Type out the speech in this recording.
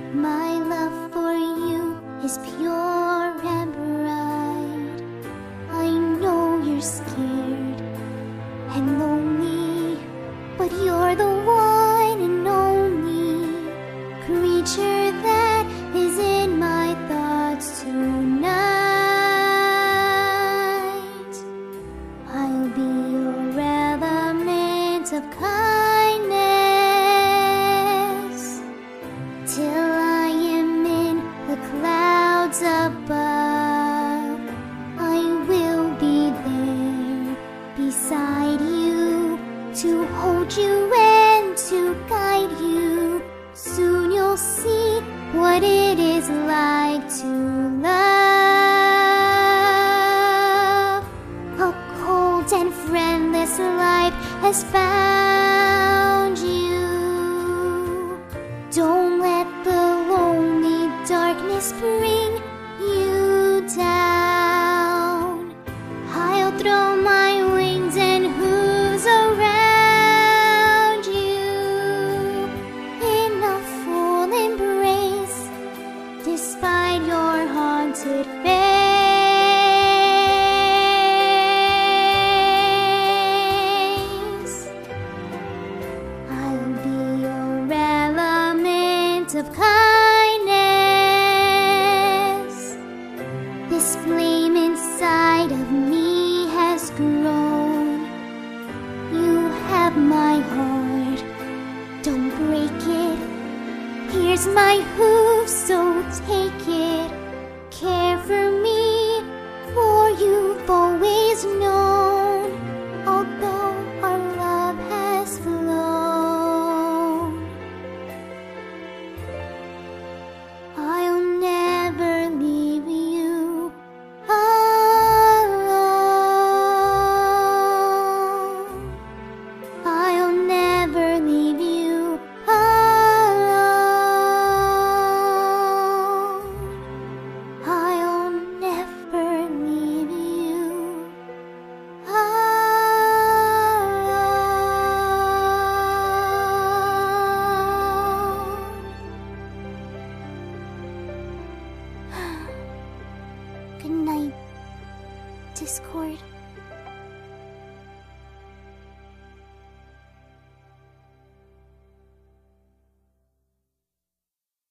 My love for you is pure and bright. I know you're scared and lonely, but you're the one and only creature that is in my thoughts tonight. I'll be your element of kindness till I am in the clouds above. I will be there beside you to hold you and to guide you. Soon you'll see what it is like to love. A cold and friendless life has found you. Don't let the lonely darkness bring you down. I'll throw my wings and hooves around you in a full embrace, despite your haunted face. I'll be your element of kindness. This flame inside of me has grown. You have my heart, don't break it. Here's my hooves, so take it. Care for me, for you've always known. Although our love has flown, I'll never leave you alone. I'll never leave you alone. I'll never leave you alone. Good night, Discord.